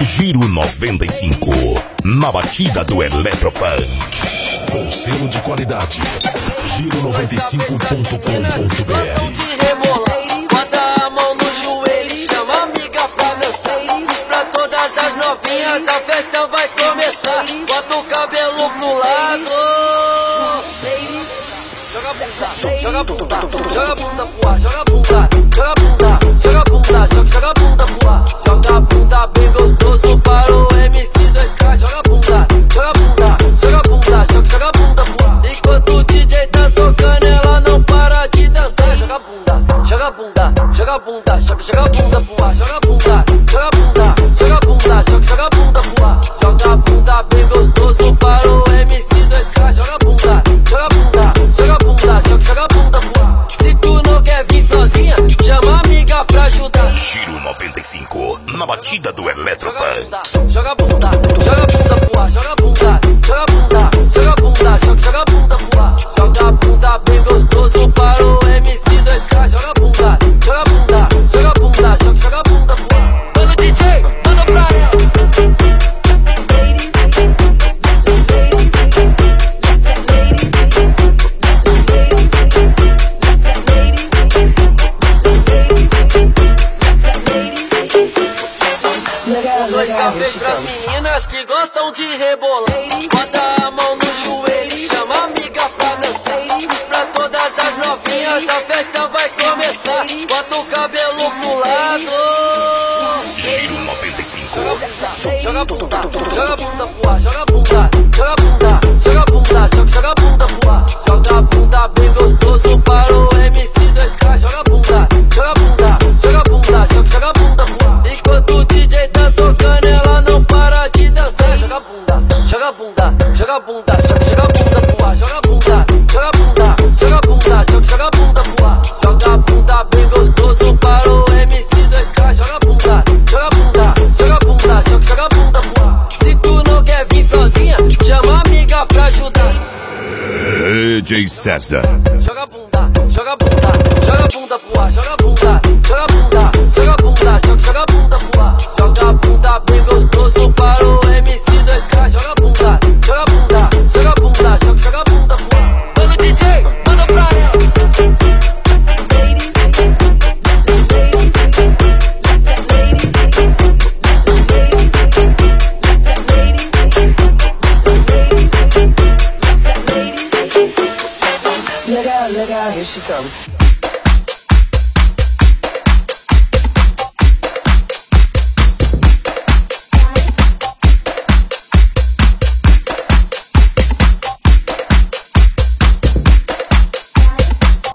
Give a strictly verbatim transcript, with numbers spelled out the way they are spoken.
Giro noventa e cinco, na batida do Eletropunk. Com selo de qualidade. Giro noventa e cinco ponto com ponto b r. Bota a mão no joelho, chama a amiga pra dançar. Diz pra todas as novinhas, a festa vai começar. Bota o cabelo pro lado. Joga a bunda, joga a bunda pro ar, joga a bunda, joga a bunda, joga a bunda, joga, joga a bunda pro ar. Joga a bunda bem gostoso para o M C dois K. Joga a bunda, joga a bunda, joga a bunda, joga, joga a bunda pro ar. Enquanto o D J tá tocando, ela não para de dançar. Joga a bunda, joga a bunda, joga a bunda, joga, joga a bunda pro ar. Joga a bunda, joga a bunda, joga a bunda, joga, joga a bunda pro ar. Joga a bunda bem gostoso para o M C dois K. Joga a bunda, joga a bunda, joga a bunda, joga, joga a bunda pro ar. Se tu não quer vir sozinha, chama a amiga pra ajudar. Giro noventa e cinco, na batida do Eletropunk. Joga a bunda, joga a bunda pro ar, joga a bunda, joga a bunda, joga a bunda, joga, joga a bunda pro ar. Joga a bunda bem gostoso para o M C dois K. Joga a bunda, joga a bunda, joga a bunda, joga, joga a bunda pro ar. Mano D J, manda pra ela. Dois cafés pras meninas que gostam de rebolar. Bota a mão no joelho, chama a amiga pra dançar. Diz pra todas as novinhas, a festa vai começar. Bota o cabelo pro lado. Giro noventa e cinco. Joga a bunda, joga a bunda pro ar. Joga a bunda, joga a bunda, joga a bunda, joga, joga a bunda pro ar. Joga a bunda bem gostoso para o M C dois K. Joga a bunda, joga a bunda, joga a bunda, joga, joga a bunda pro ar. Enquanto o D J tá tocando, ela não para de dançar. Joga a bunda, joga a bunda, joga a bunda, joga, joga a bunda pro ar. Joga a bunda, joga a bunda, joga a bunda, joga, joga a bunda pro ar. Joga a bunda bem gostoso para o M C dois K. Joga a bunda, joga a bunda, joga a bunda, joga, joga a bunda pro ar. Se tu não quer vir sozinha, chama a amiga pra ajudar. D J César. Joga a bunda, joga a bunda, joga a bunda pro ar. Joga a bunda, joga a bunda.